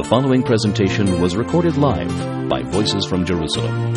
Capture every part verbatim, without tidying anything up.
The following presentation was recorded live by Voices from Jerusalem.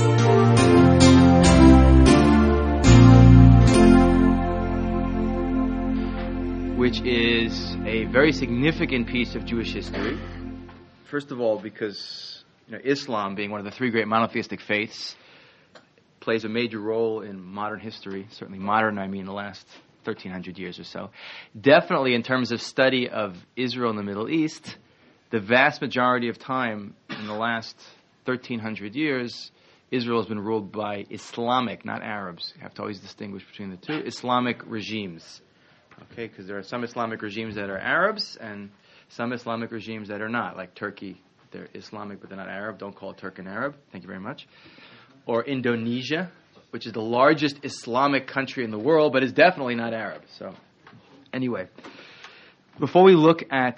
Which is a very significant piece of Jewish history. First of all, because you know, Islam, being one of the three great monotheistic faiths, plays a major role in modern history. Certainly modern, I mean the last thirteen hundred years or so. Definitely in terms of study of Israel and the Middle East, the vast majority of time in the last thirteen hundred years, Israel has been ruled by Islamic, not Arabs. You have to always distinguish between the two, Islamic regimes. Okay, because there are some Islamic regimes that are Arabs and some Islamic regimes that are not, like Turkey. They're Islamic, but they're not Arab. Don't call it Turk and Arab. Thank you very much. Or Indonesia, which is the largest Islamic country in the world, but is definitely not Arab. So, anyway, before we look at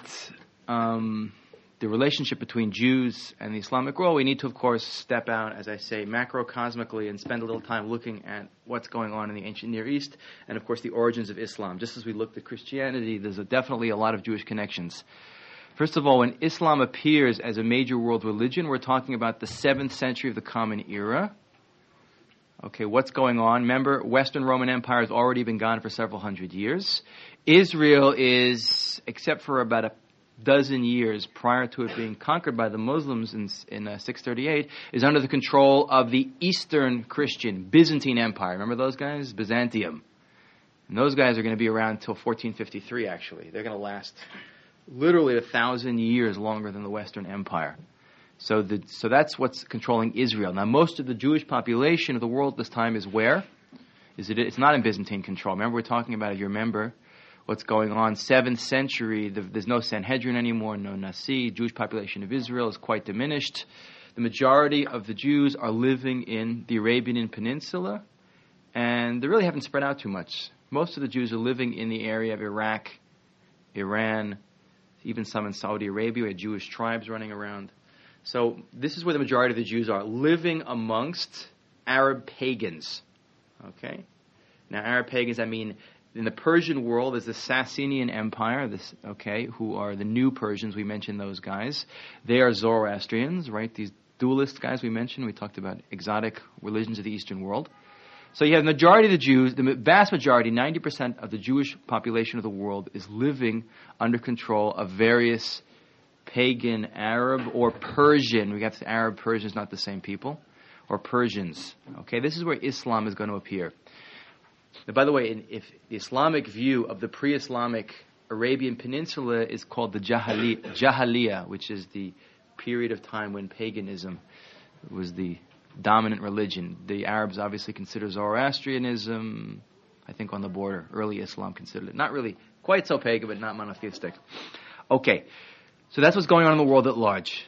um, the relationship between Jews and the Islamic world, we need to, of course, step out, as I say, macrocosmically and spend a little time looking at what's going on in the ancient Near East and, of course, the origins of Islam. Just as we looked at Christianity, there's a, definitely a lot of Jewish connections. First of all, when Islam appears as a major world religion, we're talking about the seventh century of the Common Era. Okay, what's going on? Remember, Western Roman Empire has already been gone for several hundred years. Israel is, except for about a dozen years prior to it being conquered by the Muslims in, in uh, six thirty-eight, is under the control of the Eastern Christian Byzantine Empire. Remember those guys? Byzantium. And those guys are going to be around until fourteen fifty-three, actually. They're going to last literally a thousand years longer than the Western Empire. So the, so that's what's controlling Israel. Now, most of the Jewish population of the world at this time is where? Is it? It's not in Byzantine control. Remember, we're talking about, if you remember, what's going on. seventh century, the, there's no Sanhedrin anymore, no Nasi. Jewish population of Israel is quite diminished. The majority of the Jews are living in the Arabian Peninsula, and they really haven't spread out too much. Most of the Jews are living in the area of Iraq, Iran, even some in Saudi Arabia, where Jewish tribes running around. So this is where the majority of the Jews are, living amongst Arab pagans. Okay? Now, Arab pagans, I mean, in the Persian world, there's the Sassanian Empire, this, okay, who are the new Persians. We mentioned those guys. They are Zoroastrians, right? These dualist guys we mentioned. We talked about exotic religions of the Eastern world. So you have the majority of the Jews, the vast majority, ninety percent of the Jewish population of the world is living under control of various pagan Arab or Persian. We got the Arab, Persians, not the same people. Or Persians. Okay, this is where Islam is going to appear. Now, by the way, in, if the Islamic view of the pre-Islamic Arabian Peninsula is called the Jahali, Jahiliyyah, which is the period of time when paganism was the dominant religion. The Arabs obviously consider Zoroastrianism, I think on the border. Early Islam considered it. Not really quite so pagan, but not monotheistic. Okay, so that's what's going on in the world at large.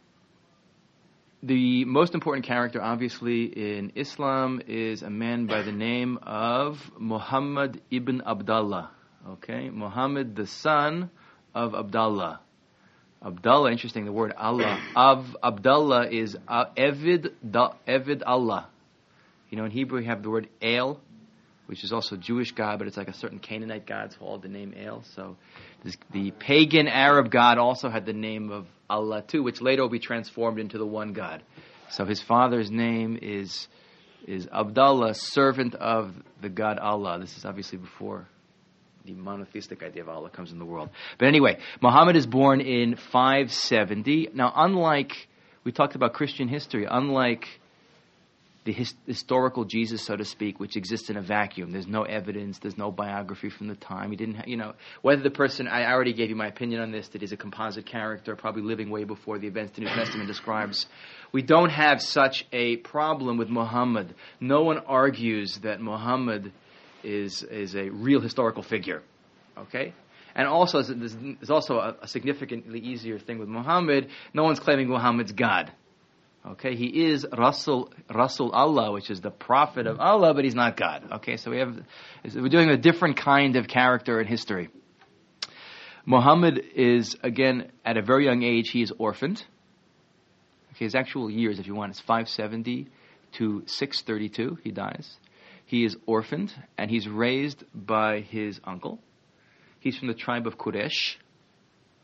The most important character, obviously, in Islam is a man by the name of Muhammad ibn Abdullah. Okay, Muhammad, the son of Abdullah. Abdullah, interesting, the word Allah. Of Abdullah is uh, Evid, da, Evid Allah. You know, in Hebrew we have the word El, which is also a Jewish god, but it's like a certain Canaanite god called the name El. So this, the pagan Arab god also had the name of Allah too, which later will be transformed into the one God. So his father's name is is Abdullah, servant of the god Allah. This is obviously before the monotheistic idea of Allah comes in the world. But anyway, Muhammad is born in five seventy. Now, unlike, we talked about Christian history, unlike the his, historical Jesus, so to speak, which exists in a vacuum. There's no evidence, there's no biography from the time. He didn't, ha- you know, whether the person, I already gave you my opinion on this, that he's a composite character, probably living way before the events the New Testament describes. We don't have such a problem with Muhammad. No one argues that Muhammad is is a real historical figure, okay? And also, there's, there's also a, a significantly easier thing with Muhammad. No one's claiming Muhammad's God, okay? He is Rasul, Rasul Allah, which is the prophet of Allah, but he's not God, okay? So we have, we're doing a different kind of character in history. Muhammad is, again, at a very young age, he is orphaned. Okay, his actual years, if you want, is five seventy to six thirty-two, he dies. He is orphaned, and he's raised by his uncle. He's from the tribe of Quraysh.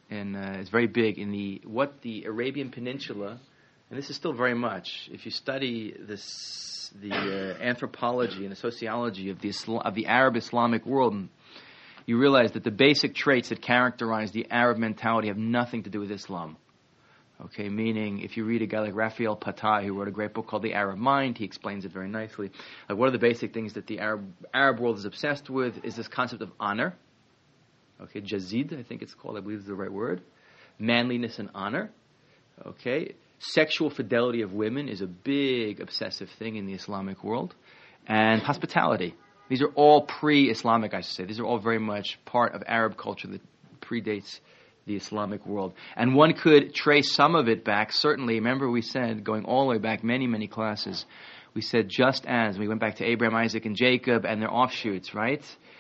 and uh, is very big in the what the Arabian Peninsula, and this is still very much. If you study this, the uh, anthropology and the sociology of the Isla- of the Arab Islamic world, you realize that the basic traits that characterize the Arab mentality have nothing to do with Islam. Okay, meaning if you read a guy like Raphael Patai, who wrote a great book called The Arab Mind, he explains it very nicely. Like one of the basic things that the Arab Arab world is obsessed with is this concept of honor. Okay, jazid, I think it's called, I believe is the right word. Manliness and honor. Okay, sexual fidelity of women is a big obsessive thing in the Islamic world. And hospitality. These are all pre-Islamic, I should say. These are all very much part of Arab culture that predates the Islamic world. And one could trace some of it back, certainly. Remember we said, going all the way back many, many classes, we said just as, we went back to Abraham, Isaac, and Jacob and their offshoots, right?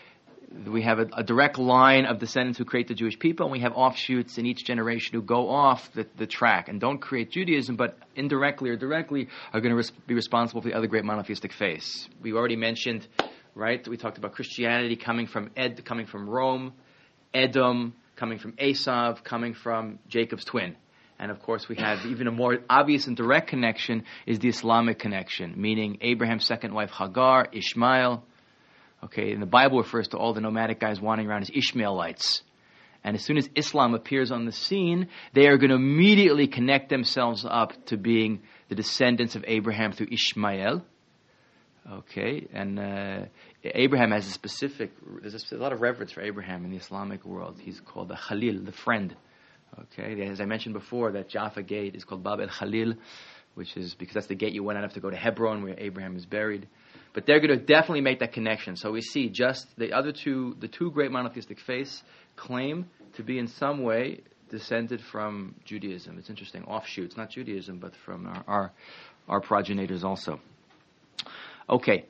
We have a, a direct line of descendants who create the Jewish people, and we have offshoots in each generation who go off the, the track and don't create Judaism, but indirectly or directly are going to res- be responsible for the other great monotheistic faiths. We already mentioned, right, we talked about Christianity coming from Ed, coming from Rome, Edom, coming from Esav, coming from Jacob's twin. And of course we have even a more obvious and direct connection is the Islamic connection, meaning Abraham's second wife Hagar, Ishmael. Okay, and the Bible refers to all the nomadic guys wandering around as Ishmaelites. And as soon as Islam appears on the scene, they are going to immediately connect themselves up to being the descendants of Abraham through Ishmael. Okay, and uh, Abraham has a specific, there's a lot of reverence for Abraham in the Islamic world. He's called the Khalil, the friend. Okay, as I mentioned before, that Jaffa gate is called Bab el-Khalil, which is because that's the gate you went out of to go to Hebron, where Abraham is buried. But they're going to definitely make that connection. So we see just the other two, the two great monotheistic faiths claim to be in some way descended from Judaism. It's interesting, offshoots, not Judaism, but from our our, our progenitors also. Okay,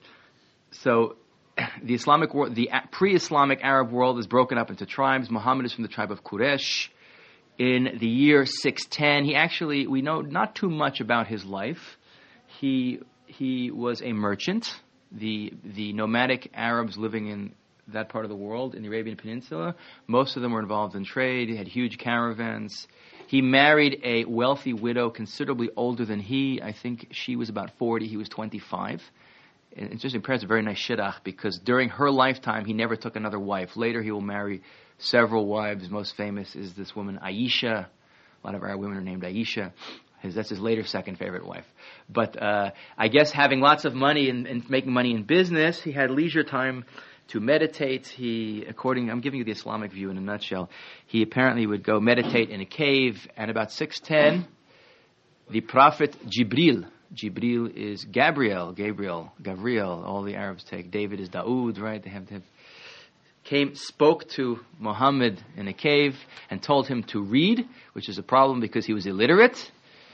so the Islamic world, the pre-Islamic Arab world is broken up into tribes. Muhammad is from the tribe of Quraysh. In the year six ten, he actually, we know not too much about his life. He he was a merchant. The the nomadic Arabs living in that part of the world, in the Arabian Peninsula, most of them were involved in trade. He had huge caravans. He married a wealthy widow, considerably older than he. I think she was about forty, he was twenty-five. And it's just impressive, very nice shidduch, because during her lifetime, he never took another wife. Later, he will marry several wives. Most famous is this woman, Aisha. A lot of Arab women are named Aisha. His, that's his later second favorite wife. But uh, I guess having lots of money and, and making money in business, he had leisure time to meditate. He, according, I'm giving you the Islamic view in a nutshell, he apparently would go meditate in a cave, and about six ten, the prophet Jibril, Jibril is Gabriel, Gabriel, Gabriel, all the Arabs take. David is Daoud, right? They have to have, came, spoke to Muhammad in a cave and told him to read, which is a problem because he was illiterate.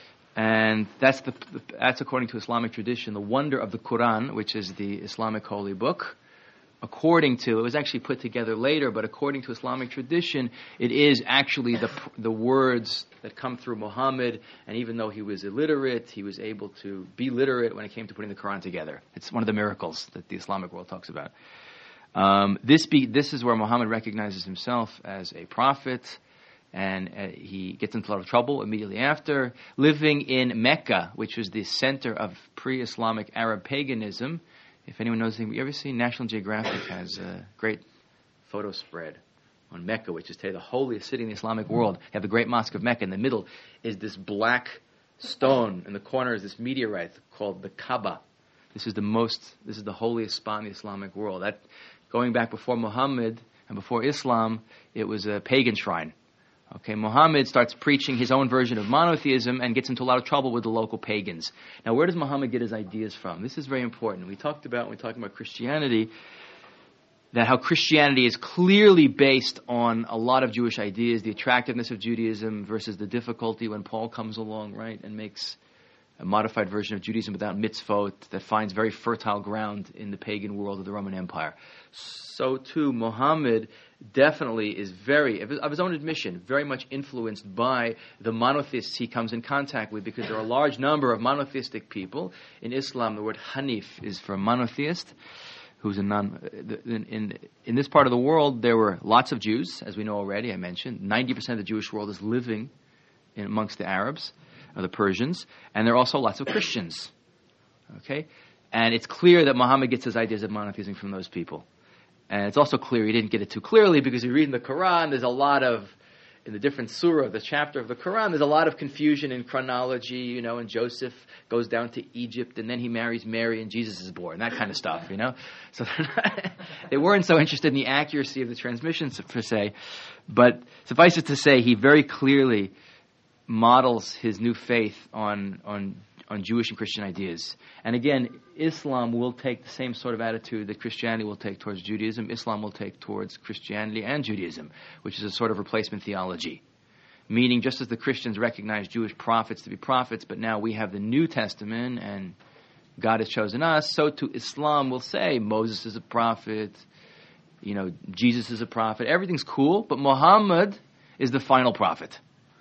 And that's the that's according to Islamic tradition, the wonder of the Quran, which is the Islamic holy book. According to, it was actually put together later, but according to Islamic tradition, it is actually the the words that come through Muhammad, and even though he was illiterate, he was able to be literate when it came to putting the Quran together. It's one of the miracles that the Islamic world talks about. Um, this be, this is where Muhammad recognizes himself as a prophet, and uh, he gets into a lot of trouble immediately after. Living in Mecca, which was the center of pre-Islamic Arab paganism. If anyone knows anything, you ever seen National Geographic has a great photo spread on Mecca, which is today the holiest city in the Islamic world. They have the Great Mosque of Mecca. In the middle is this black stone. In the corner is this meteorite called the Kaaba. This is the most, this is the holiest spot in the Islamic world. That, going back before Muhammad and before Islam, it was a pagan shrine. Okay, Muhammad starts preaching his own version of monotheism and gets into a lot of trouble with the local pagans. Now, where does Muhammad get his ideas from? This is very important. We talked about, when we talked about Christianity, that how Christianity is clearly based on a lot of Jewish ideas, the attractiveness of Judaism versus the difficulty when Paul comes along, right, and makes a modified version of Judaism without mitzvot that finds very fertile ground in the pagan world of the Roman Empire. So too, Muhammad definitely is very, of his own admission, very much influenced by the monotheists he comes in contact with, because there are a large number of monotheistic people. In Islam, the word Hanif is for monotheist. who's a non. In, in in this part of the world, there were lots of Jews, as we know already. I mentioned ninety percent of the Jewish world is living in amongst the Arabs, or the Persians, and there are also lots of Christians. Okay, and it's clear that Muhammad gets his ideas of monotheism from those people, and it's also clear he didn't get it too clearly because you read in the Quran, there's a lot of in the different surah, the chapter of the Quran, there's a lot of confusion in chronology, you know, and Joseph goes down to Egypt, and then he marries Mary, and Jesus is born, that kind of stuff, you know. So they weren't so interested in the accuracy of the transmissions, per se. But suffice it to say, he very clearly models his new faith on on on Jewish and Christian ideas. And again, Islam will take the same sort of attitude that Christianity will take towards Judaism. Islam will take towards Christianity and Judaism, which is a sort of replacement theology. Meaning, just as the Christians recognize Jewish prophets to be prophets, but now we have the New Testament and God has chosen us, so too Islam will say Moses is a prophet, you know, Jesus is a prophet. Everything's cool, but Muhammad is the final prophet.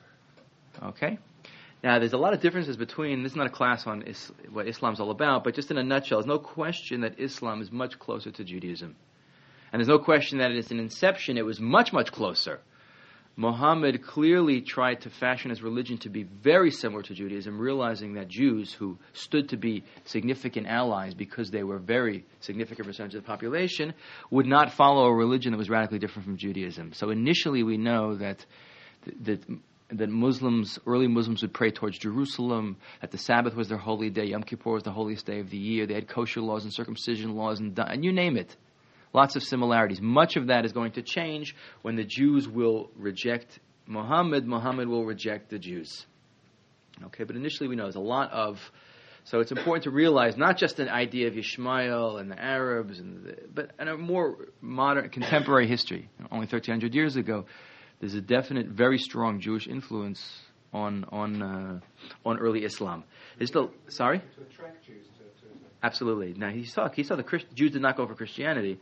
Okay? Now, there's a lot of differences between, this is not a class on is, what Islam's all about, but just in a nutshell, there's no question that Islam is much closer to Judaism. And there's no question that at an inception it was much, much closer. Muhammad clearly tried to fashion his religion to be very similar to Judaism, realizing that Jews, who stood to be significant allies because they were a very significant percentage of the population, would not follow a religion that was radically different from Judaism. So initially we know that that that Muslims, early Muslims would pray towards Jerusalem, that the Sabbath was their holy day, Yom Kippur was the holiest day of the year, they had kosher laws and circumcision laws, and, and you name it. Lots of similarities. Much of that is going to change when the Jews will reject Muhammad, Muhammad will reject the Jews. Okay, but initially we know there's a lot of, so it's important to realize not just an idea of Ishmael and the Arabs, and the, but in a more modern, contemporary history. Only thirteen hundred years ago, there's a definite, very strong Jewish influence on on uh, on early Islam. Is the sorry? To attract Jews to, to Islam. Absolutely. Now he saw he saw the Christ, Jews did not go for Christianity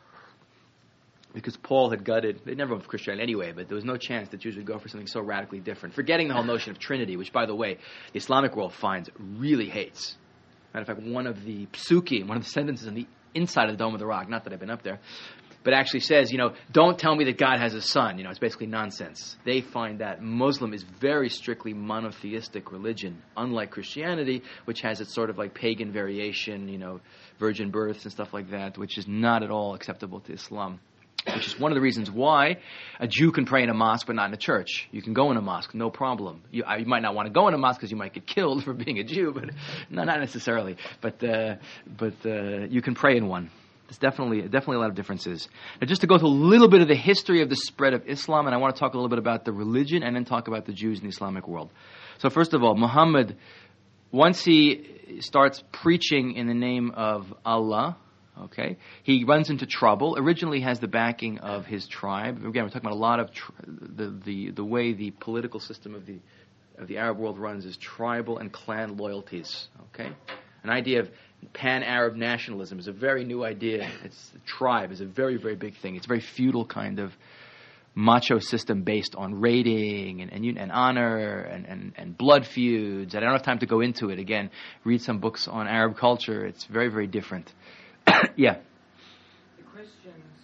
because Paul had gutted. They never went for Christianity anyway, but there was no chance that Jews would go for something so radically different. Forgetting the whole notion of Trinity, which, by the way, the Islamic world finds really hates. Matter of fact, one of the psuki, one of the sentences on the inside of the Dome of the Rock, not that I've been up there, but actually says, you know, don't tell me that God has a son. You know, it's basically nonsense. They find that Muslim is very strictly monotheistic religion, unlike Christianity, which has its sort of like pagan variation, you know, virgin births and stuff like that, which is not at all acceptable to Islam. Which is one of the reasons why a Jew can pray in a mosque but not in a church. You can go in a mosque, no problem. You, uh, you might not want to go in a mosque because you might get killed for being a Jew, but no, not necessarily. But uh, but uh, you can pray in one. There's definitely definitely a lot of differences. Now, just to go through a little bit of the history of the spread of Islam, and I want to talk a little bit about the religion and then talk about the Jews in the Islamic world. So first of all, Muhammad, once he starts preaching in the name of Allah, okay, he runs into trouble. Originally has the backing of his tribe. Again, we're talking about a lot of tr- the, the the way the political system of the of the Arab world runs is tribal and clan loyalties. Okay, an idea of pan-Arab nationalism is a very new idea. It's tribe is a very very big thing. It's a very feudal kind of macho system based on raiding and and, and honor and, and, and blood feuds. And I don't have time to go into it. Again, read some books on Arab culture. It's very very different. Yeah. The Christians,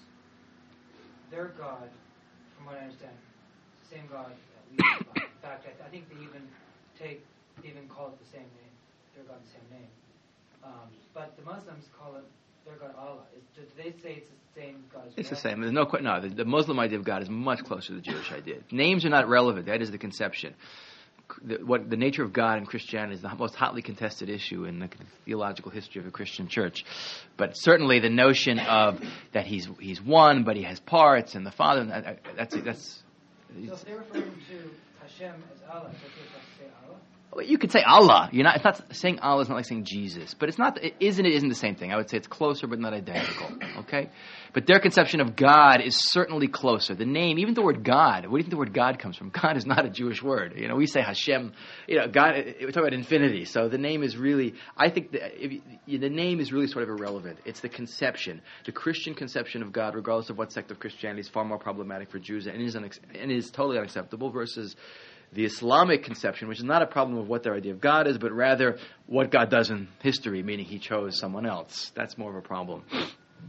their God, from what I understand, is the same God that we have. In fact, I, I think they even take, they even call it the same name. Their God, the same name. Um, but the Muslims call it their God Allah. Is, do they say it's the same God as well? It's the same. There's no que- no. The, the Muslim idea of God is much closer to the Jewish idea. Names are not relevant. That is the conception. The, what the nature of God in Christianity is the most hotly contested issue in the theological history of the Christian church. But certainly the notion of that he's he's one, but he has parts, and the Father. That, that's that's. So if they're referring to Hashem as Allah, it's okay for us to say Allah? Well, you could say Allah. You're not. It's not saying Allah is not like saying Jesus, but it's not. It isn't. It isn't the same thing. I would say it's closer, but not identical. Okay, but their conception of God is certainly closer. The name, even the word God. Where do you think the word God comes from? God is not a Jewish word. You know, we say Hashem. You know, God. We talk about infinity. So the name is really. I think the, if you, the name is really sort of irrelevant. It's the conception. The Christian conception of God, regardless of what sect of Christianity, is far more problematic for Jews and is unex- and is totally unacceptable versus the Islamic conception, which is not a problem of what their idea of God is, but rather what God does in history, meaning he chose someone else. That's more of a problem.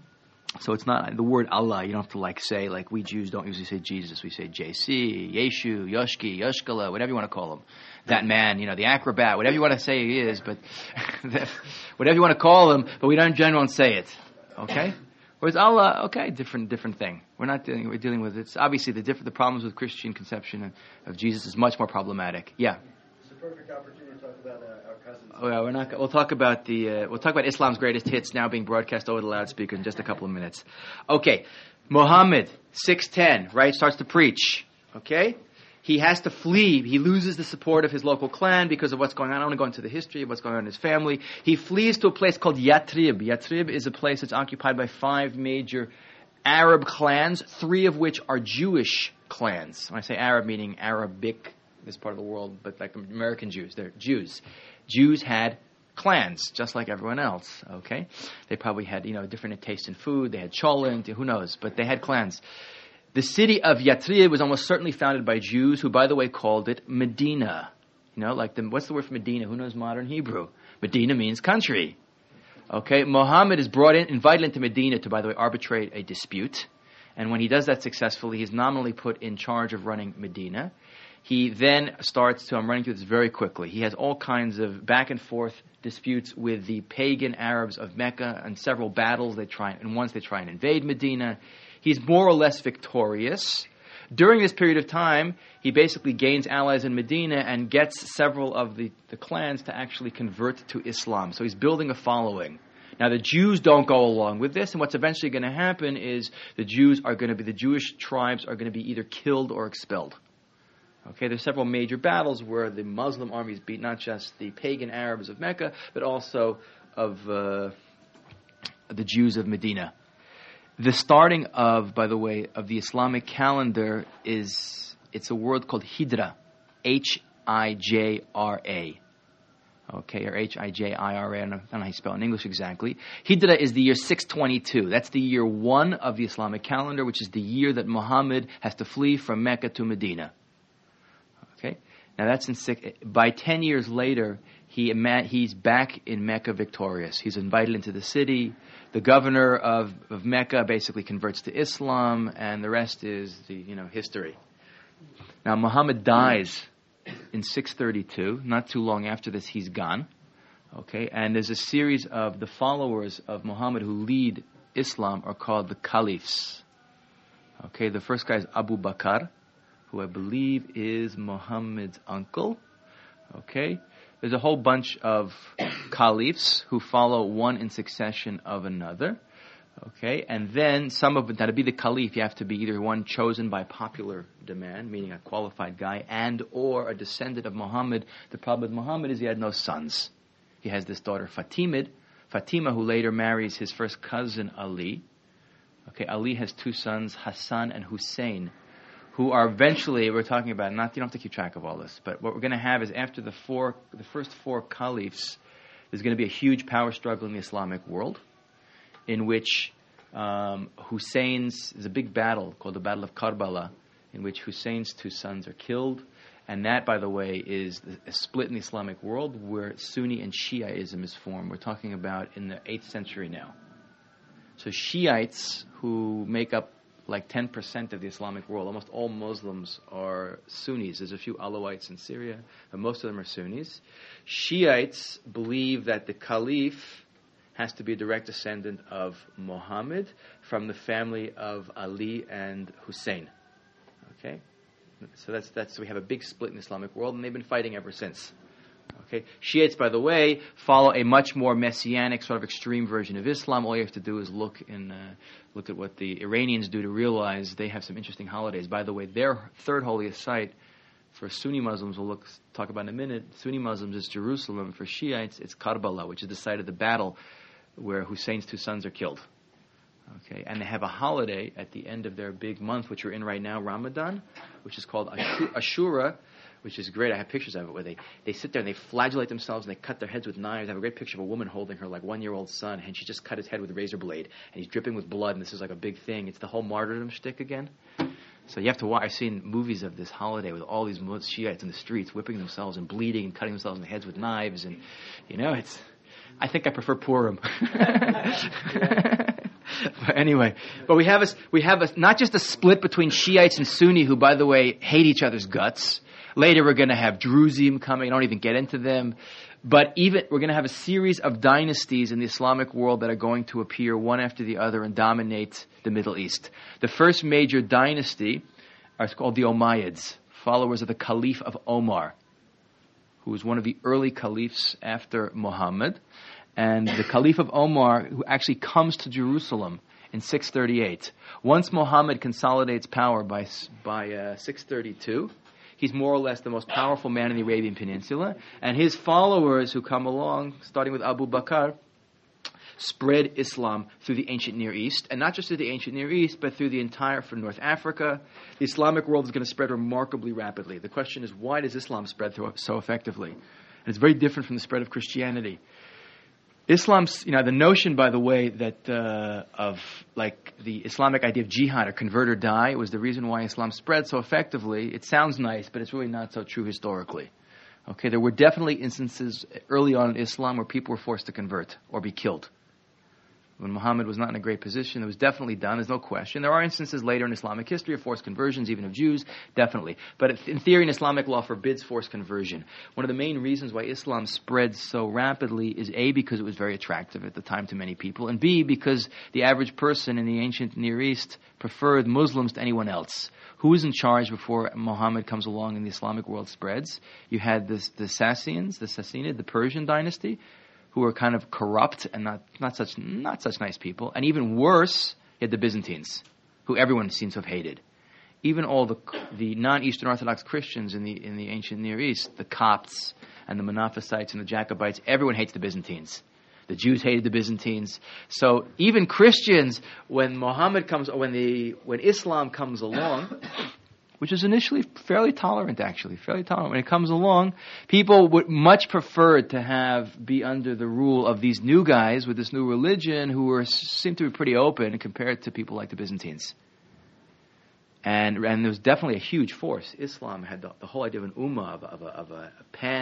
So it's not the word Allah. You don't have to like say, like we Jews don't usually say Jesus. We say J C, Yeshu, Yoshki, Yoshkala, whatever you want to call him. That man, you know, the acrobat, whatever you want to say he is, but whatever you want to call him, but we don't in general say it. Okay? Whereas Allah, okay, different different thing. We're not dealing we're dealing with it's obviously the different the problems with Christian conception of, of Jesus is much more problematic. Yeah. It's a perfect opportunity to talk about uh, our cousins. Oh yeah, we're not. We'll talk about the. Uh, we'll talk about Islam's greatest hits now being broadcast over the loudspeaker in just a couple of minutes. Okay, Muhammad six ten right starts to preach. Okay, he has to flee. He loses the support of his local clan because of what's going on. I don't want to go into the history of what's going on in his family. He flees to a place called Yatrib. Yatrib is a place that's occupied by five major Arab clans, three of which are Jewish clans. When I say Arab, meaning Arabic, this part of the world, but like American Jews, they're Jews. Jews had clans, just like everyone else, okay? They probably had, you know, different taste in food. They had cholent, who knows, but they had clans. The city of Yatrib was almost certainly founded by Jews, who, by the way, called it Medina. You know, like, the, what's the word for Medina? Who knows modern Hebrew? Medina means country. Okay, Muhammad is brought in, invited into Medina to, by the way, arbitrate a dispute. And when he does that successfully, he's nominally put in charge of running Medina. He then starts to, I'm running through this very quickly, he has all kinds of back and forth disputes with the pagan Arabs of Mecca and several battles. They try, and once they try and invade Medina. He's more or less victorious. During this period of time, he basically gains allies in Medina and gets several of the, the clans to actually convert to Islam. So he's building a following. Now the Jews don't go along with this, and what's eventually going to happen is the Jews are going to be, the Jewish tribes are going to be either killed or expelled. Okay, there's several major battles where the Muslim armies beat not just the pagan Arabs of Mecca, but also of uh, the Jews of Medina. The starting of, by the way, of the Islamic calendar is, it's a word called Hijra, H I J R A. Okay, or H I J I R A, I don't know, I don't know how you spell it in English exactly. Hijra is the year six twenty-two. That's the year one of the Islamic calendar, which is the year that Muhammad has to flee from Mecca to Medina. Okay, now that's in six, by ten years later, he he's back in Mecca victorious. He's invited into the city. The governor of, of Mecca basically converts to Islam, and the rest is the you know history. Now Muhammad dies in six thirty-two. Not too long after this, he's gone. Okay, and there's a series of the followers of Muhammad who lead Islam are called the caliphs. Okay, the first guy is Abu Bakr, who I believe is Muhammad's uncle. Okay, there's a whole bunch of caliphs who follow one in succession of another. Okay, and then some of now to be the caliph, you have to be either one chosen by popular demand, meaning a qualified guy, and or a descendant of Muhammad. The problem with Muhammad is he had no sons. He has this daughter Fatimid, Fatima, who later marries his first cousin Ali. Okay, Ali has two sons, Hassan and Hussein, who are eventually, we're talking about, not, you don't have to keep track of all this, but what we're going to have is after the four, the first four caliphs, there's going to be a huge power struggle in the Islamic world, in which um, Hussein's, there's a big battle called the Battle of Karbala, in which Hussein's two sons are killed, and that, by the way, is a split in the Islamic world where Sunni and Shiaism is formed. We're talking about in the eighth century now. So Shiites, who make up like ten percent of the Islamic world. Almost all Muslims are Sunnis. There's a few Alawites in Syria, but most of them are Sunnis. Shiites believe that the Caliph has to be a direct descendant of Muhammad from the family of Ali and Hussein. Okay? So that's that's we have a big split in the Islamic world, and they've been fighting ever since. Okay, Shiites, by the way, follow a much more messianic, sort of extreme version of Islam. All you have to do is look in, uh, look at what the Iranians do to realize they have some interesting holidays. By the way, their third holiest site for Sunni Muslims, we'll look talk about in a minute. Sunni Muslims is Jerusalem, and for Shiites, it's Karbala, which is the site of the battle where Hussein's two sons are killed. Okay, and they have a holiday at the end of their big month, which we're in right now, Ramadan, which is called Ashura, which is great. I have pictures of it where they, they sit there and they flagellate themselves and they cut their heads with knives. I have a great picture of a woman holding her like one-year-old son, and she just cut his head with a razor blade, and he's dripping with blood, and this is like a big thing. It's the whole martyrdom shtick again. So you have to watch. I've seen movies of this holiday with all these Shiites in the streets whipping themselves and bleeding and cutting themselves in the heads with knives, and you know, it's. I think I prefer Purim. But anyway, but we have a, we have a, not just a split between Shiites and Sunni, who, by the way, hate each other's guts. Later we're going to have Druzim coming. I don't even get into them. But even we're going to have a series of dynasties in the Islamic world that are going to appear one after the other and dominate the Middle East. The first major dynasty are called the Umayyads, followers of the Caliph of Omar, who was one of the early caliphs after Muhammad. And the Caliph of Omar, who actually comes to Jerusalem in six thirty-eight. Once Muhammad consolidates power by by uh, six thirty-two, he's more or less the most powerful man in the Arabian Peninsula. And his followers who come along, starting with Abu Bakr, spread Islam through the ancient Near East. And not just through the ancient Near East, but through the entire, from North Africa. The Islamic world is going to spread remarkably rapidly. The question is, why does Islam spread through so effectively? And it's very different from the spread of Christianity. Islam's, you know, the notion, by the way, that uh, of like the Islamic idea of jihad, or convert or die, was the reason why Islam spread so effectively. It sounds nice, but it's really not so true historically. Okay, there were definitely instances early on in Islam where people were forced to convert or be killed. When Muhammad was not in a great position, it was definitely done, there's no question. There are instances later in Islamic history of forced conversions, even of Jews, definitely. But in theory, an Islamic law forbids forced conversion. One of the main reasons why Islam spread so rapidly is A, because it was very attractive at the time to many people, and B, because the average person in the ancient Near East preferred Muslims to anyone else. Who was in charge before Muhammad comes along and the Islamic world spreads? You had this, the Sassanians, the Sassanid, the Persian dynasty, who were kind of corrupt and not, not such not such nice people. And even worse, you had the Byzantines, who everyone seems to have hated. Even all the the non-Eastern Orthodox Christians in the in the ancient Near East, the Copts and the Monophysites and the Jacobites, everyone hates the Byzantines. The Jews hated the Byzantines. So even Christians, when Muhammad comes, or when the when Islam comes along, which is initially fairly tolerant, actually, fairly tolerant. When it comes along, people would much prefer to have be under the rule of these new guys with this new religion who were seem to be pretty open compared to people like the Byzantines. And and there was definitely a huge force. Islam had the, the whole idea of an ummah, of, of a, of a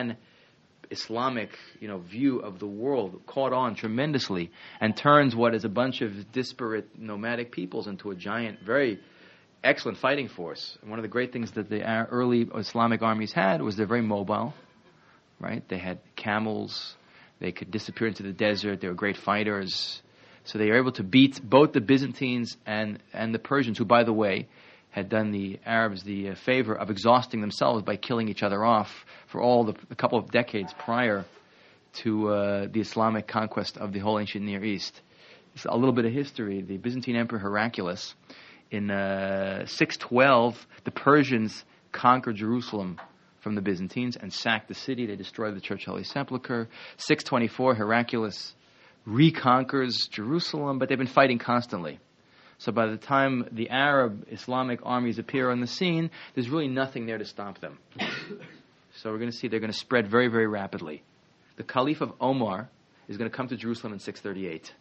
pan-Islamic, you know, view of the world, caught on tremendously and turns what is a bunch of disparate nomadic peoples into a giant, very excellent fighting force. One of the great things that the early Islamic armies had was they're very mobile, right? They had camels. They could disappear into the desert. They were great fighters. So they were able to beat both the Byzantines and, and the Persians, who, by the way, had done the Arabs the uh, favor of exhausting themselves by killing each other off for all the a couple of decades prior to uh, the Islamic conquest of the whole ancient Near East. It's a little bit of history. The Byzantine Emperor Heraclius, in uh, six twelve, the Persians conquered Jerusalem from the Byzantines and sacked the city. They destroyed the Church of Holy Sepulchre. six twenty-four, Heraclius reconquers Jerusalem, but they've been fighting constantly. So by the time the Arab Islamic armies appear on the scene, there's really nothing there to stop them. So we're going to see they're going to spread very, very rapidly. The Caliph of Omar is going to come to Jerusalem in six thirty-eight.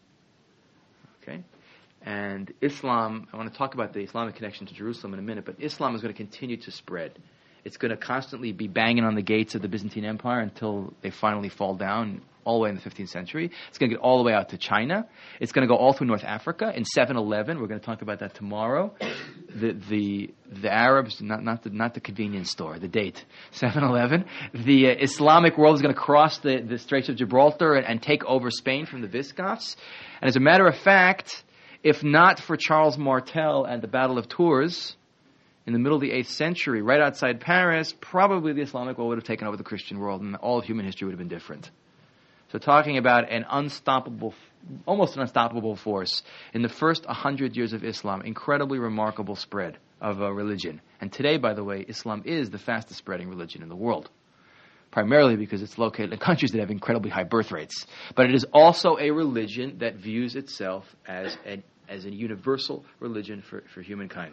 Okay? And Islam, I want to talk about the Islamic connection to Jerusalem in a minute, but Islam is going to continue to spread. It's going to constantly be banging on the gates of the Byzantine Empire until they finally fall down all the way in the fifteenth century. It's going to get all the way out to China. It's going to go all through North Africa. In seven eleven, we're going to talk about that tomorrow. The the the Arabs, not not the not the convenience store, the date, seven eleven. The uh, Islamic world is going to cross the, the Straits of Gibraltar and, and take over Spain from the Visigoths. And as a matter of fact, if not for Charles Martel and the Battle of Tours in the middle of the eighth century, right outside Paris, probably the Islamic world would have taken over the Christian world and all of human history would have been different. So talking about an unstoppable, almost an unstoppable force. In the first one hundred years of Islam, incredibly remarkable spread of a religion. And today, by the way, Islam is the fastest spreading religion in the world. Primarily because it's located in countries that have incredibly high birth rates. But it is also a religion that views itself as a, as a universal religion for, for humankind.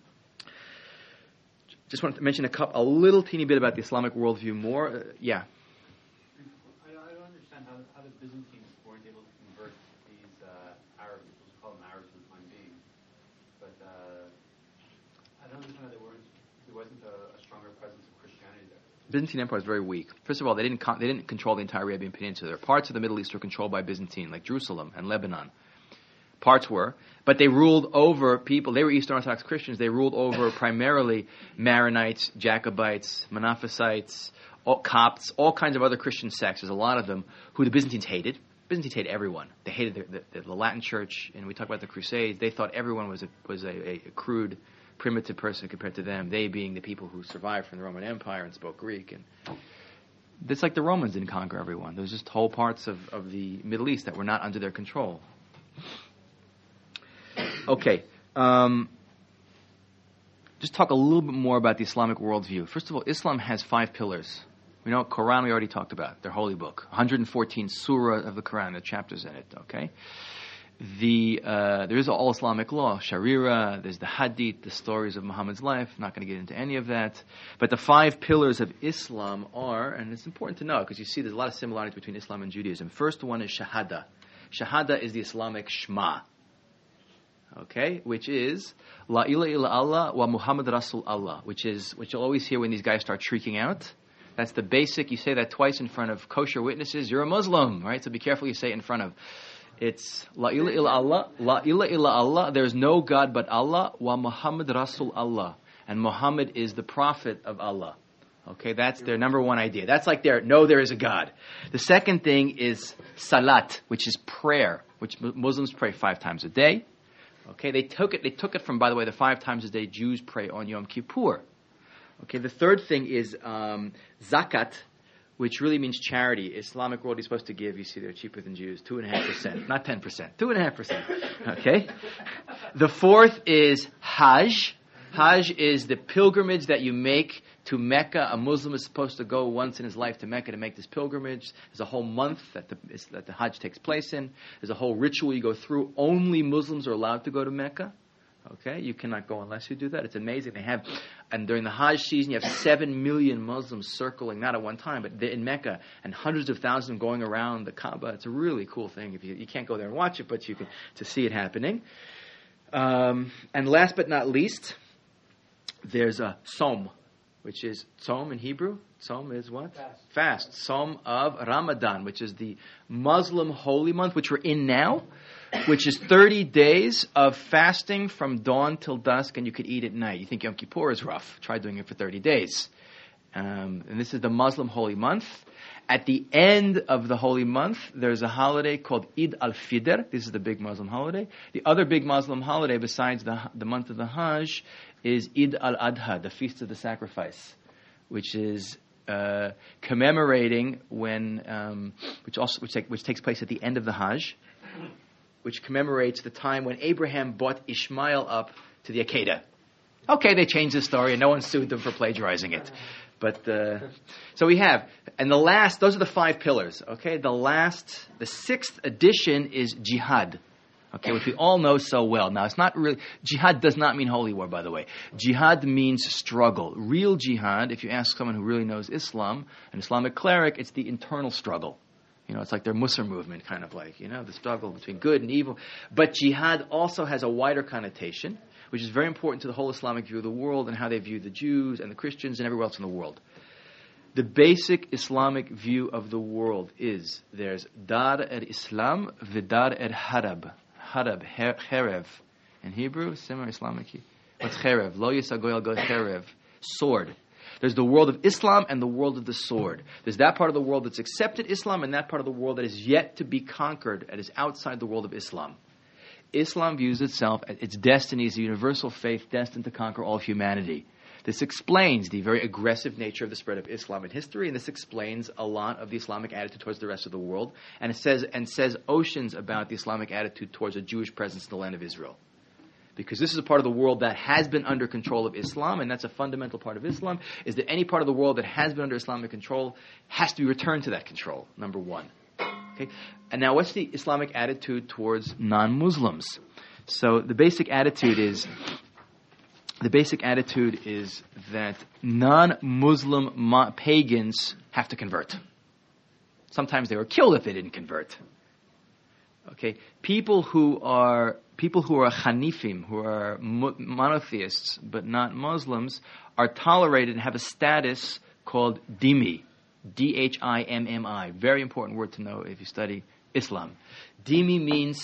Just wanted to mention a, couple, a little teeny bit about the Islamic worldview more. Uh, yeah. I, I don't understand how, how the Byzantines weren't able to convert these uh, Arabs, we'll call them Arabs for the time being. But uh, I don't understand how there, weren't, there wasn't a, a stronger presence of Christianity there. The Byzantine Empire is very weak. First of all, they didn't con- they didn't control the entire Arabian Peninsula. There are parts of the Middle East were controlled by Byzantine, like Jerusalem and Lebanon. parts were, but they ruled over people. They were Eastern Orthodox Christians. They ruled over primarily Maronites, Jacobites, Monophysites, all, Copts, all kinds of other Christian sects. There's a lot of them who the Byzantines hated. Byzantines hated everyone. They hated the, the, the Latin Church, and we talk about the Crusades. They thought everyone was a, was a, a crude, primitive person compared to them. They being the people who survived from the Roman Empire and spoke Greek. And it's like the Romans didn't conquer everyone. There was just whole parts of, of the Middle East that were not under their control. Okay. Um, just talk a little bit more about the Islamic worldview. First of all, Islam has five pillars. We know Quran we already talked about, their holy book. one hundred fourteen surah of the Quran, the chapters in it, okay? The uh, there is all Islamic law, Sharia, there's the Hadith, the stories of Muhammad's life. I'm not going to get into any of that. But the five pillars of Islam are, and it's important to know, because you see there's a lot of similarities between Islam and Judaism. First one is Shahada. Shahada is the Islamic Shema, okay, which is La ilaha illa Allah wa Muhammad Rasul Allah, which is, which you'll always hear when these guys start shrieking out. That's the basic. You say that twice in front of kosher witnesses, you're a Muslim, right? So be careful you say it in front of. It's La ilaha illa Allah, La ilaha illa Allah, there's no God but Allah, wa Muhammad Rasul Allah. And Muhammad is the prophet of Allah. Okay, that's their number one idea. That's like their, no, there is a God. The second thing is Salat, which is prayer, which Muslims pray five times a day. Okay, they took it, they took it from, by the way, the five times a day Jews pray on Yom Kippur. Okay, the third thing is um, zakat, which really means charity. Islamic world is supposed to give, you see they're cheaper than Jews, two point five percent, not ten percent, two point five percent. Okay? The fourth is Hajj. Hajj is the pilgrimage that you make to Mecca. A Muslim is supposed to go once in his life to Mecca to make this pilgrimage. There's a whole month that the, that the Hajj takes place in. There's a whole ritual you go through. Only Muslims are allowed to go to Mecca. Okay, you cannot go unless you do that. It's amazing. They have, and during the Hajj season, you have seven million Muslims circling, not at one time, but in Mecca, and hundreds of thousands going around the Kaaba. It's a really cool thing. If you you can't go there and watch it, but you can to see it happening. Um, and last but not least, there's a Som, which is Tzom in Hebrew. Tzom is what? Fast. Fast. Tzom of Ramadan, which is the Muslim holy month, which we're in now, which is thirty days of fasting from dawn till dusk, and you could eat at night. You think Yom Kippur is rough. Try doing it for thirty days. Um, and this is the Muslim holy month. At the end of the holy month, there's a holiday called Eid al-Fitr. This is the big Muslim holiday. The other big Muslim holiday, besides the the month of the Hajj, is Eid al-Adha, the Feast of the Sacrifice, which is uh, commemorating when, um, which also which, take, which takes place at the end of the Hajj, which commemorates the time when Abraham brought Ishmael up to the Akedah. Okay, they changed the story, and no one sued them for plagiarizing it. But, uh, so we have, and the last, those are the five pillars, okay? The last, the sixth addition is jihad, okay, which we all know so well. Now, it's not really, jihad does not mean holy war, by the way. Jihad means struggle. Real jihad, if you ask someone who really knows Islam, an Islamic cleric, it's the internal struggle. You know, it's like their Muslim movement, kind of like, you know, the struggle between good and evil. But jihad also has a wider connotation, which is very important to the whole Islamic view of the world and how they view the Jews and the Christians and everywhere else in the world. The basic Islamic view of the world is there's Dar al-Islam, Vidar al-Harab. Harab, Herev. In Hebrew, similar Islamic. What's Herev? Lo yisagoy al-goy Herev. Sword. There's the world of Islam and the world of the sword. There's that part of the world that's accepted Islam and that part of the world that is yet to be conquered and is outside the world of Islam. Islam views itself, its destiny as a universal faith destined to conquer all humanity. This explains the very aggressive nature of the spread of Islam in history, and this explains a lot of the Islamic attitude towards the rest of the world, and it says and says oceans about the Islamic attitude towards a Jewish presence in the land of Israel. Because this is a part of the world that has been under control of Islam, and that's a fundamental part of Islam, is that any part of the world that has been under Islamic control has to be returned to that control, number one. Okay, and now what's the Islamic attitude towards non-Muslims? So the basic attitude is the basic attitude is that non-Muslim ma- pagans have to convert. Sometimes they were killed if they didn't convert. Okay, people who are people who are Hanifim, who are mo- monotheists but not Muslims, are tolerated and have a status called dhimmi. D H I M M I. Very important word to know if you study Islam. Dhimmi means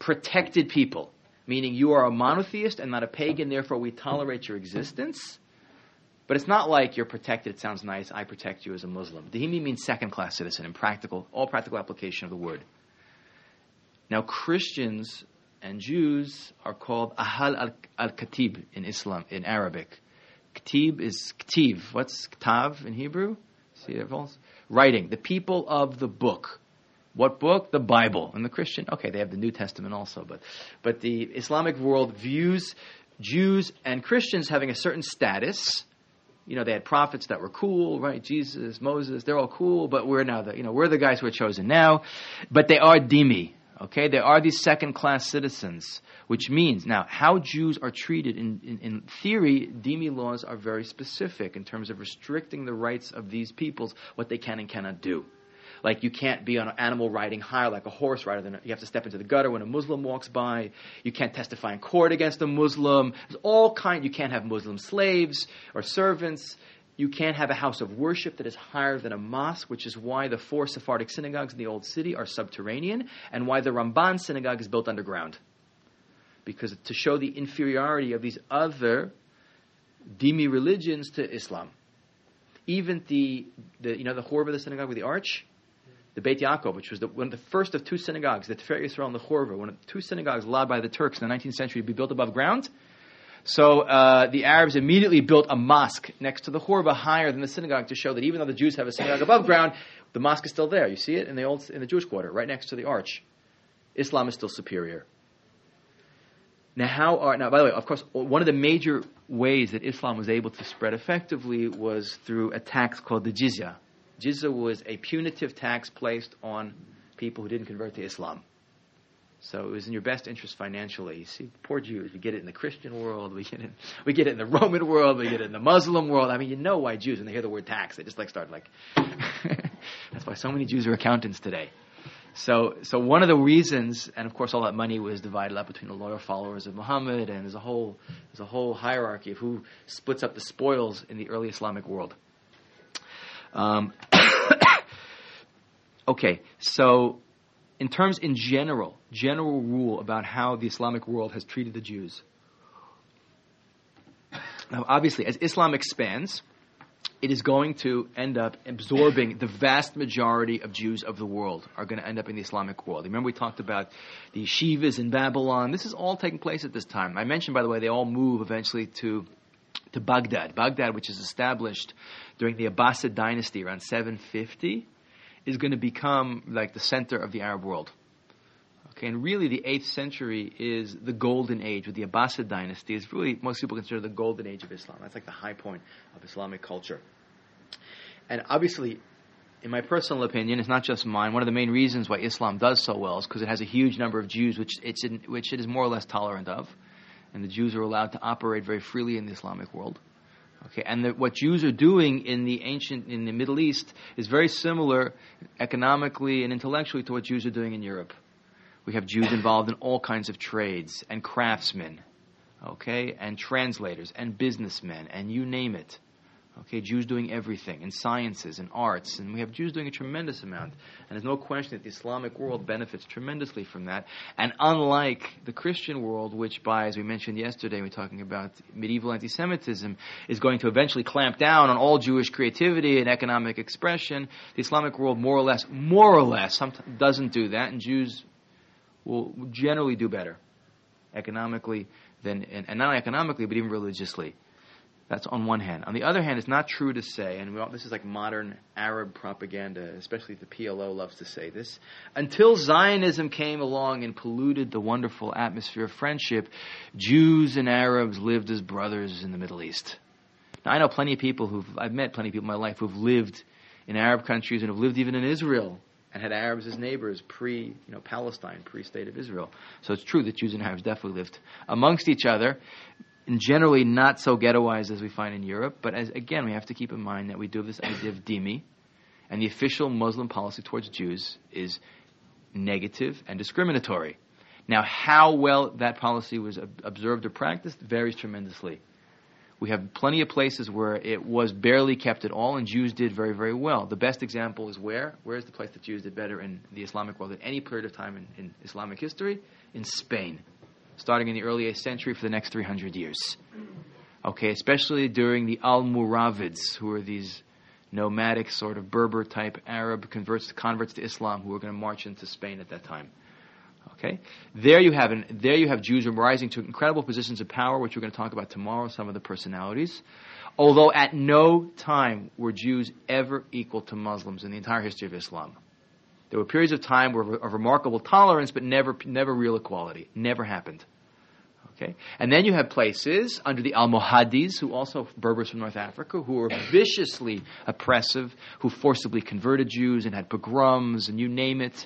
protected people, meaning you are a monotheist and not a pagan, therefore we tolerate your existence. But it's not like you're protected, it sounds nice, I protect you as a Muslim. Dhimmi means second-class citizen in practical, all practical application of the word. Now Christians and Jews are called Ahal al-Katib in Islam, in Arabic. Katib is Ktiv. What's Ktav in Hebrew? See it falls? Writing. The people of the book. What book? The Bible. And the Christian, okay, they have the New Testament also, but but the Islamic world views Jews and Christians having a certain status. You know, they had prophets that were cool, right? Jesus, Moses, they're all cool, but we're now the, you know, we're the guys who are chosen now. But they are dhimmi, okay? They are these second-class citizens, which means, now, how Jews are treated in, in, in theory, dhimmi laws are very specific in terms of restricting the rights of these peoples, what they can and cannot do. Like, you can't be on an animal riding higher like a horse rider. Than, you have to step into the gutter when a Muslim walks by. You can't testify in court against a Muslim. There's all kind. You can't have Muslim slaves or servants. You can't have a house of worship that is higher than a mosque, which is why the four Sephardic synagogues in the Old City are subterranean, and why the Ramban synagogue is built underground. Because to show the inferiority of these other dhimmi religions to Islam. Even the, the you know, the Chorva, the synagogue with the arch, the Beit Yaakov, which was the, one of the first of two synagogues, the Tiferet Yisrael and the Chorva, one of the two synagogues allowed by the Turks in the nineteenth century to be built above ground. So uh, the Arabs immediately built a mosque next to the Chorva higher than the synagogue to show that even though the Jews have a synagogue above ground, the mosque is still there. You see it in the old in the Jewish quarter, right next to the arch. Islam is still superior. Now, how are now? By the way, of course, one of the major ways that Islam was able to spread effectively was through a tax called the jizya. Jizya was a punitive tax placed on people who didn't convert to Islam. So it was in your best interest financially. You see, poor Jews, we get it in the Christian world, we get it, we get it in the Roman world, we get it in the Muslim world. I mean, you know why Jews, when they hear the word tax, they just like start like, that's why so many Jews are accountants today. So so one of the reasons, and of course all that money was divided up between the loyal followers of Muhammad, and there's a whole there's a whole hierarchy of who splits up the spoils in the early Islamic world. Um, okay, so in terms in general, general rule about how the Islamic world has treated the Jews. Now, obviously, as Islam expands, it is going to end up absorbing the vast majority of Jews of the world are going to end up in the Islamic world. Remember we talked about the yeshivas in Babylon. This is all taking place at this time. I mentioned, by the way, they all move eventually to to Baghdad. Baghdad, which is established during the Abbasid dynasty around seven fifty, is going to become like the center of the Arab world. Okay, and really the eighth century is the golden age with the Abbasid dynasty. Is really, most people consider the golden age of Islam. That's like the high point of Islamic culture. And obviously, in my personal opinion, it's not just mine, one of the main reasons why Islam does so well is because it has a huge number of Jews which it's in, which it is more or less tolerant of. And the Jews are allowed to operate very freely in the Islamic world. Okay, and the, what Jews are doing in the ancient, in the Middle East is very similar economically and intellectually to what Jews are doing in Europe. We have Jews involved in all kinds of trades and craftsmen, okay, and translators and businessmen and you name it. Okay, Jews doing everything, in sciences and arts, and we have Jews doing a tremendous amount. And there's no question that the Islamic world benefits tremendously from that. And unlike the Christian world, which by, as we mentioned yesterday, we were talking about medieval anti-Semitism, is going to eventually clamp down on all Jewish creativity and economic expression, the Islamic world more or less, more or less, sometimes doesn't do that, and Jews will generally do better economically than, and, and not only economically, but even religiously. That's on one hand. On the other hand, it's not true to say, and we all, this is like modern Arab propaganda, especially the P L O loves to say this, until Zionism came along and polluted the wonderful atmosphere of friendship, Jews and Arabs lived as brothers in the Middle East. Now, I know plenty of people who've, I've met plenty of people in my life who've lived in Arab countries and have lived even in Israel and had Arabs as neighbors pre, you know, Palestine, pre-State of Israel. So it's true that Jews and Arabs definitely lived amongst each other. And generally not so ghettoized as we find in Europe, but as again, we have to keep in mind that we do have this idea of dhimmi, and the official Muslim policy towards Jews is negative and discriminatory. Now, how well that policy was observed or practiced varies tremendously. We have plenty of places where it was barely kept at all, and Jews did very, very well. The best example is where? Where is the place that Jews did better in the Islamic world at any period of time in, in Islamic history? In Spain, starting in the early eighth century for the next three hundred years. Okay, especially during the Almoravids, who were these nomadic sort of Berber-type Arab converts converts to Islam who were going to march into Spain at that time. Okay, there you have an, there you have Jews rising to incredible positions of power, which we're going to talk about tomorrow. Some of the personalities, although at no time were Jews ever equal to Muslims in the entire history of Islam. There were periods of time where, of remarkable tolerance, but never never real equality. Never happened. Okay, and then you have places under the Almohades, who also Berbers from North Africa, who were viciously oppressive, who forcibly converted Jews and had pogroms and you name it,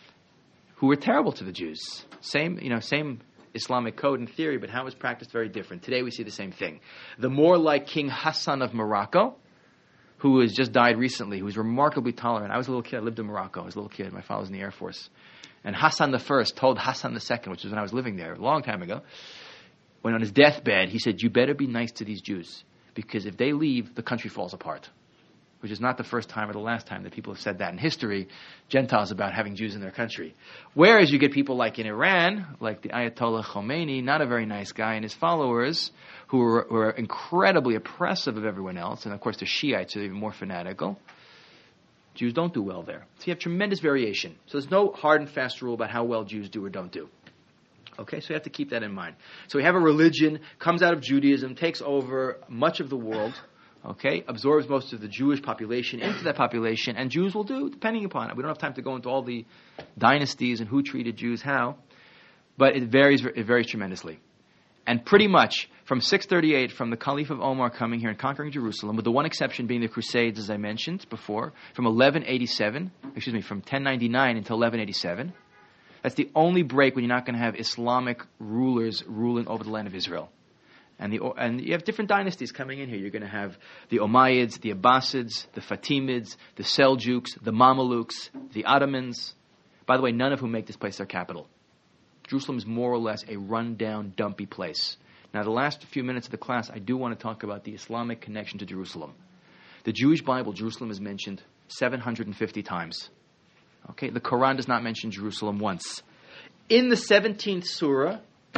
who were terrible to the Jews. Same, you know, same Islamic code in theory, but how it was practiced very different. Today we see the same thing. The more like King Hassan of Morocco, who has just died recently, who was remarkably tolerant. I was a little kid. I lived in Morocco. I was a little kid. My father was in the Air Force. And Hassan the First told Hassan the Second, which was when I was living there a long time ago, when on his deathbed, he said, you better be nice to these Jews, because if they leave, the country falls apart. Which is not the first time or the last time that people have said that in history, Gentiles about having Jews in their country. Whereas you get people like in Iran, like the Ayatollah Khomeini, not a very nice guy, and his followers, who were, were incredibly oppressive of everyone else, and of course the Shiites are even more fanatical. Jews don't do well there. So you have tremendous variation. So there's no hard and fast rule about how well Jews do or don't do. Okay, so you have to keep that in mind. So we have a religion, comes out of Judaism, takes over much of the world, okay, absorbs most of the Jewish population into that population, and Jews will do, depending upon it. We don't have time to go into all the dynasties and who treated Jews how, but it varies, it varies tremendously. And pretty much from six thirty-eight, from the Caliph of Omar coming here and conquering Jerusalem, with the one exception being the Crusades, as I mentioned before, from eleven eighty-seven, excuse me, from ten ninety-nine until eleven eighty-seven. That's the only break when you're not going to have Islamic rulers ruling over the land of Israel. And the and you have different dynasties coming in here. You're going to have the Umayyads, the Abbasids, the Fatimids, the Seljuks, the Mamelukes, the Ottomans. By the way, none of whom make this place their capital. Jerusalem is more or less a run-down, dumpy place. Now, the last few minutes of the class, I do want to talk about the Islamic connection to Jerusalem. The Jewish Bible, Jerusalem is mentioned seven hundred fifty times. Okay, the Quran does not mention Jerusalem once. In the seventeenth surah,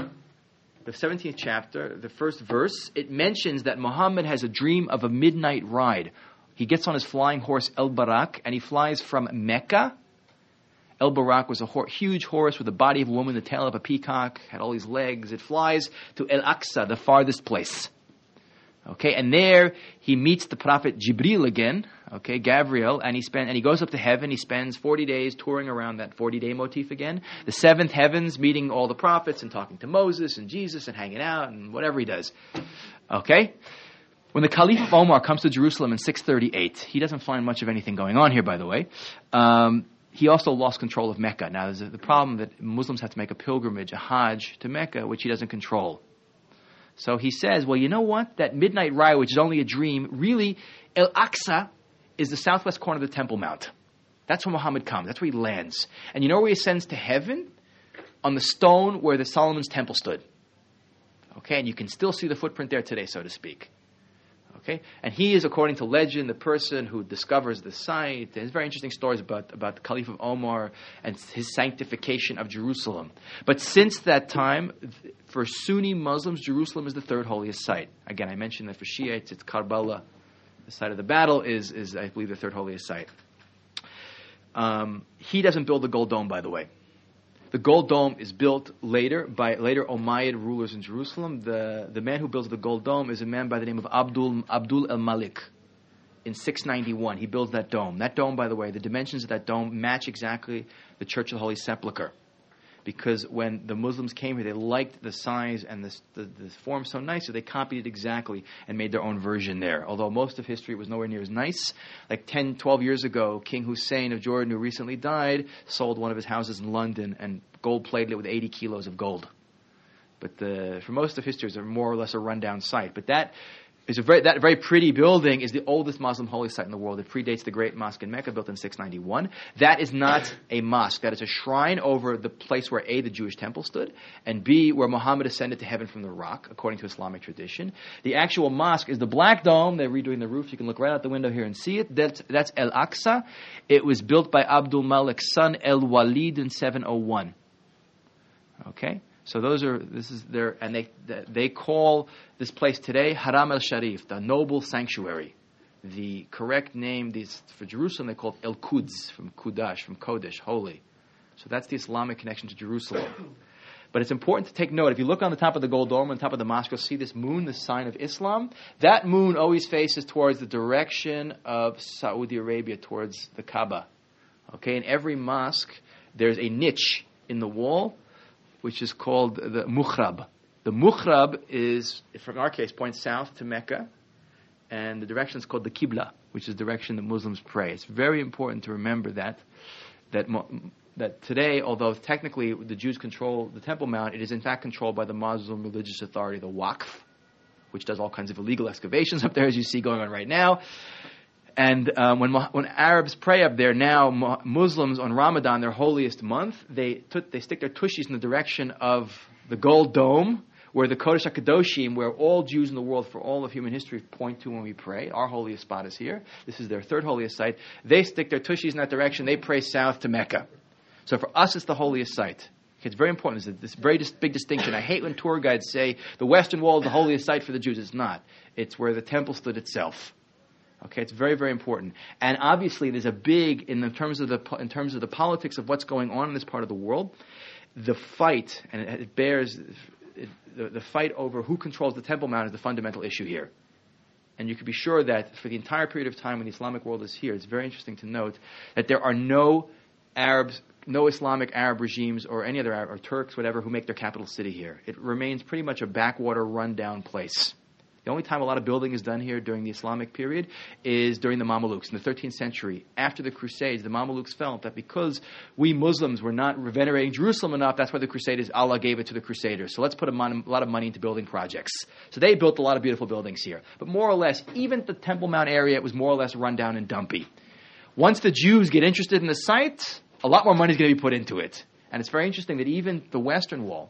the seventeenth chapter, the first verse, it mentions that Muhammad has a dream of a midnight ride. He gets on his flying horse El-Barak, and he flies from Mecca. El-Barak was a ho- huge horse with the body of a woman, the tail of a peacock, had all these legs. It flies to El-Aqsa, the farthest place. Okay, and there he meets the prophet Jibril again, okay, Gabriel, and he spend, and he goes up to heaven. He spends forty days touring around that forty-day motif again. The seventh heavens, meeting all the prophets and talking to Moses and Jesus and hanging out and whatever he does. Okay? When the Caliph of Omar comes to Jerusalem in six thirty-eight, he doesn't find much of anything going on here, by the way. Um... He also lost control of Mecca. Now, there's a, the problem that Muslims have to make a pilgrimage, a Hajj, to Mecca, which he doesn't control. So he says, well, you know what? That midnight ride, which is only a dream, really, El-Aqsa is the southwest corner of the Temple Mount. That's where Muhammad comes. That's where he lands. And you know where he ascends to heaven? On the stone where the Solomon's temple stood. Okay, and you can still see the footprint there today, so to speak. Okay, and he is, according to legend, the person who discovers the site. There's very interesting stories about, about the Caliph of Omar and his sanctification of Jerusalem. But since that time, for Sunni Muslims, Jerusalem is the third holiest site. Again, I mentioned that for Shiites, it's Karbala. The site of the battle is, is I believe, the third holiest site. Um, he doesn't build the Gold Dome, by the way. The Gold Dome is built later by later Umayyad rulers in Jerusalem. The, the man who builds the Gold Dome is a man by the name of Abdul Abdul al-Malik. In six ninety-one, he builds that dome. That dome, by the way, the dimensions of that dome match exactly the Church of the Holy Sepulchre. Because when the Muslims came here, they liked the size and the, the, the form so nice, so they copied it exactly and made their own version there. Although most of history was nowhere near as nice. Like ten, twelve years ago, King Hussein of Jordan, who recently died, sold one of his houses in London and gold-plated it with eighty kilos of gold. But the, for most of history, it's a more or less a rundown site. But that It's a very, that very pretty building is the oldest Muslim holy site in the world. It predates the Great Mosque in Mecca, built in six ninety-one. That is not a mosque. That is a shrine over the place where A, the Jewish temple stood, and B, where Muhammad ascended to heaven from the rock, according to Islamic tradition. The actual mosque is the black dome. They're redoing the roof. You can look right out the window here and see it. That's, that's Al-Aqsa. It was built by Abdul Malik's son, Al-Walid, in seven oh one. Okay? So those are, this is their, and they they call this place today Haram al-Sharif, the noble sanctuary. The correct name these, for Jerusalem, they call it El-Quds, from Kudash, from Kodesh, holy. So that's the Islamic connection to Jerusalem. But it's important to take note, if you look on the top of the gold dome, on top of the mosque, you'll see this moon, the sign of Islam. That moon always faces towards the direction of Saudi Arabia, towards the Kaaba. Okay, in every mosque, there's a niche in the wall, which is called the Mukhrab. The Mukhrab is, from our case, points south to Mecca, and the direction is called the Qibla, which is the direction that Muslims pray. It's very important to remember that, that, that today, although technically the Jews control the Temple Mount, it is in fact controlled by the Muslim religious authority, the Waqf, which does all kinds of illegal excavations up there, as you see going on right now. And um, when when Arabs pray up there now, Muslims on Ramadan, their holiest month, they tut, they stick their tushis in the direction of the gold dome, where the Kodesh HaKadoshim, where all Jews in the world for all of human history point to when we pray. Our holiest spot is here. This is their third holiest site. They stick their tushis in that direction. They pray south to Mecca. So for us, it's the holiest site. It's very important. It's this very dis- big distinction. I hate when tour guides say the Western Wall is the holiest site for the Jews. It's not. It's where the temple stood itself. Okay, it's very, very important. And obviously, there's a big, in the terms of the in terms of the politics of what's going on in this part of the world, the fight, and it, it bears, it, the, the fight over who controls the Temple Mount is the fundamental issue here. And you can be sure that for the entire period of time when the Islamic world is here, it's very interesting to note that there are no Arabs, no Islamic Arab regimes or any other Arab, or Turks, whatever, who make their capital city here. It remains pretty much a backwater, rundown place. The only time a lot of building is done here during the Islamic period is during the Mamelukes. In the thirteenth century, after the Crusades, the Mamelukes felt that because we Muslims were not venerating Jerusalem enough, that's why the Crusaders, Allah gave it to the Crusaders. So let's put a, mon- a lot of money into building projects. So they built a lot of beautiful buildings here. But more or less, even the Temple Mount area was more or less run down and dumpy. Once the Jews get interested in the site, a lot more money is going to be put into it. And it's very interesting that even the Western Wall,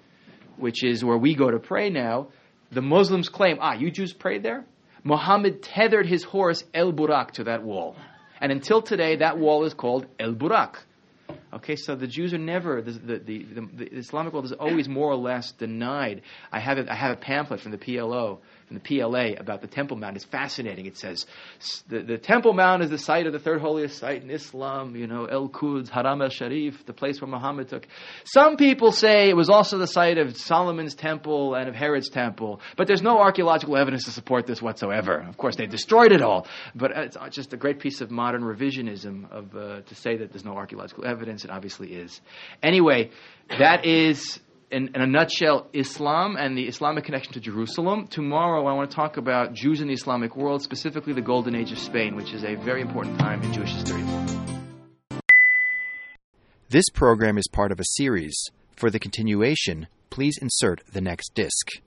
which is where we go to pray now, the Muslims claim, ah, you Jews prayed there? Muhammad tethered his horse El Burak to that wall. And until today, that wall is called El Burak. Okay, so the Jews are never, the, the, the, the, the Islamic world is always more or less denied. I have a, I have a pamphlet from the P L O, from the P L A about the Temple Mount. It's fascinating. It says, the, the Temple Mount is the site of the third holiest site in Islam, you know, El-Quds, Haram al-Sharif, the place where Muhammad took. Some people say it was also the site of Solomon's temple and of Herod's temple, but there's no archaeological evidence to support this whatsoever. Of course, they destroyed it all, but it's just a great piece of modern revisionism of uh, to say that there's no archaeological evidence. It obviously is. Anyway, that is, in, in a nutshell, Islam and the Islamic connection to Jerusalem. Tomorrow I want to talk about Jews in the Islamic world, specifically the Golden Age of Spain, which is a very important time in Jewish history. This program is part of a series. For the continuation, please insert the next disc.